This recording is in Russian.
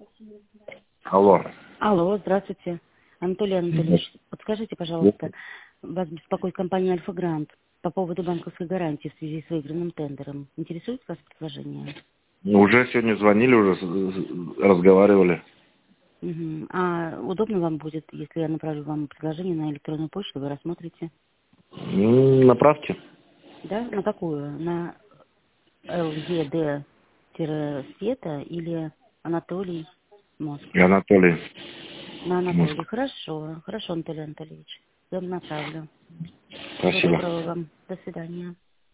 Алло. Алло, здравствуйте. Анатолий Анатольевич, подскажите, пожалуйста, вас беспокоит компания «Альфа-Грант» по поводу банковской гарантии в связи с выигранным тендером. Интересует вас предложение? Уже сегодня звонили, уже разговаривали. Угу. А удобно вам будет, если я направлю вам предложение на электронную почту, вы рассмотрите? Направьте. Да? На какую? На LED-света или Анатолий И Москва? Анатолий. На Анатолий. Москва. Хорошо. Хорошо, Анатолий Анатольевич. Я вам направлю. Всего Спасибо. доброго вам. До свидания.